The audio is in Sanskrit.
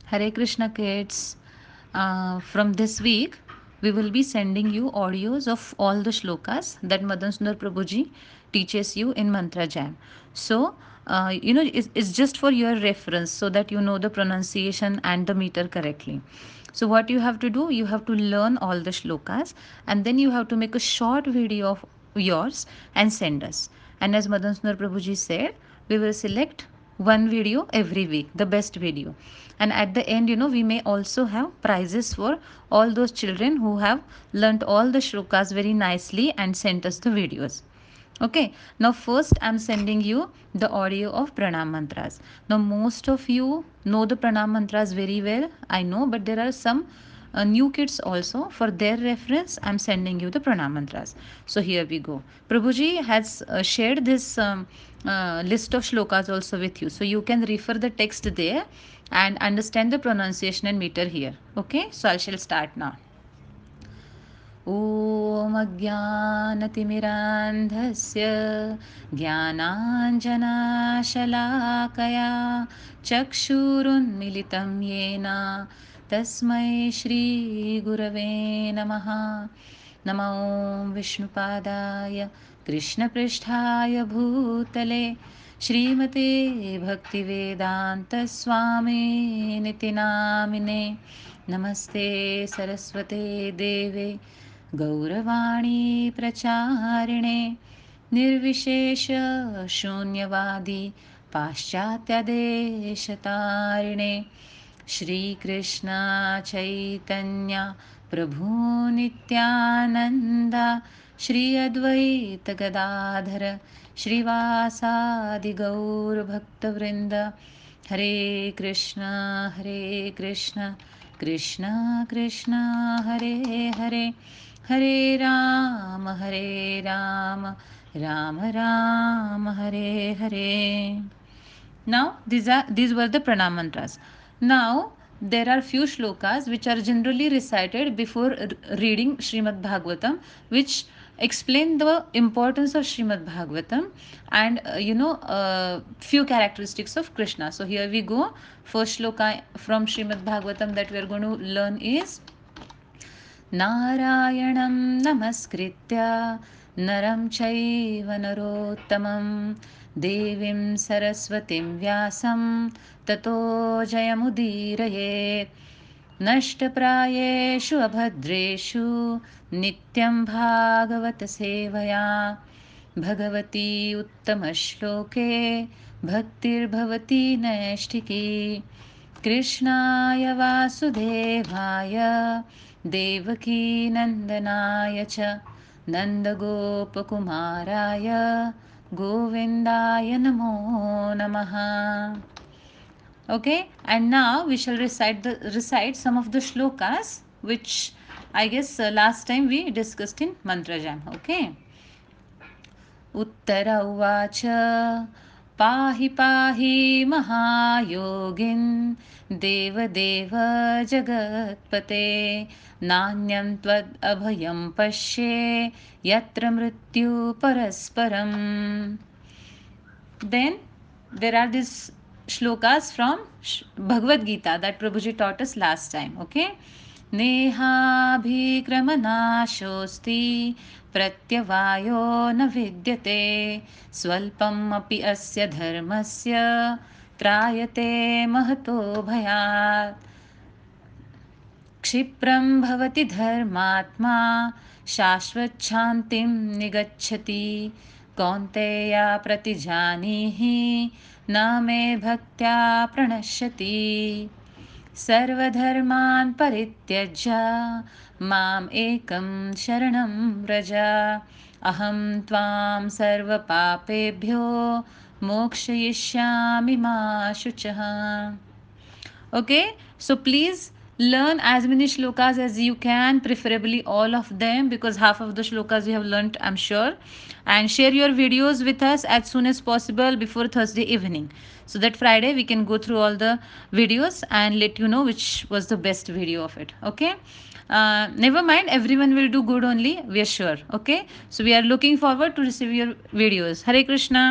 Hare Krishna kids. From this week, we will be sending you audios of all the shlokas that Madan Sundar Prabhuji teaches you in Mantra Jam. So, it's just for your reference so that you know the pronunciation and the meter correctly. So, what you have to do, you have to learn all the shlokas and then you have to make a short video of yours and send us. And as Madan Sundar Prabhuji said, we will select one video every week, the best video. And at the end, we may also have prizes for all those children who have learnt all the shlokas very nicely and sent us the videos. Okay, now first I'm sending you the audio of pranam mantras. Now most of you know the pranam mantras very well, I know, but there are some new kids also. For their reference, I'm sending you the pranam mantras. So here we go. Prabhuji has shared this list of shlokas also with you, so you can refer the text there and understand the pronunciation and meter here. Okay, so I shall start now. ॐ अज्ञानतिमिरान्धस्य ज्ञानाञ्जनाशलाकया चक्षुरुन्मिलितं येन तस्मै श्रीगुरवे नमः. नमो विष्णुपादाय कृष्णपृष्ठाय भूतले श्रीमते भक्तिवेदान्तस्वामिनिति नामिने. नमस्ते सरस्वते देवे गौरवाणी प्रचारिणे निर्विशेष शून्यवादी पाश्चात्यदेशतारिणे श्रीकृष्ण चैतन्य प्रभु नित्यानन्द श्री अद्वैत गदाधर श्रीवासादि गौरभक्तवृन्द. हरे कृष्ण कृष्ण कृष्ण हरे हरे, हरे Ram Ram Ram Hare Hare. Now these were the pranam mantras. Now there are few shlokas which are generally recited before reading Srimad Bhagavatam, which explain the importance of Srimad Bhagavatam and few characteristics of Krishna. So here we go. First shloka from Srimad Bhagavatam that we are going to learn is नारायणं नमस्कृत्य नरं चैव नरोत्तमं देवीं सरस्वतीं व्यासं ततो जयमुदीरयेत्. नष्टप्रायेषु अभद्रेषु नित्यं भागवत सेवया भगवती उत्तमश्लोके भक्तिर्भवती नैष्ठिकी. कृष्णाय वासुदेवाय देवकी नन्दनाय च नन्दगोपकुमाराय गोविन्दाय नमो नमः. Okay, and now we shall recite some of the shlokas which I guess last time we discussed in Mantra Jam. Okay. उत्तर उवाच पाहि पाहि महायोगिन् देवदेव जगत्पते नान्यं त्वदभयं पश्ये यत्र मृत्यु परस्परम्. Then there are these shlokas from Bhagavad Gita that Prabhuji taught us last time. Okay. नेहाभिक्रमनाशोऽस्ति प्रत्यवायो न विद्यते स्वल्पम् अपि अस्य धर्मस्य त्रायते महतो भयात्. क्षिप्रं भवति धर्मात्मा शाश्वच्छान्तिं निगच्छति कौन्तेय प्रतिजानीहि न मे भक्त्या प्रणश्यति. सर्वधर्मान् परित्यज्य माम् एकं शरणं व्रज अहं त्वां सर्वपापेभ्यो मोक्षयिष्यामि मा शुचः. Okay, so please learn as many shlokas as you can, preferably all of them, because half of the shlokas you have learnt, I'm sure. And share your videos with us as soon as possible before Thursday evening, so that Friday we can go through all the videos and let you know which was the best video of it. Okay. Never mind, everyone will do good only, we are sure. Okay, so we are looking forward to receive your videos. Hare Krishna.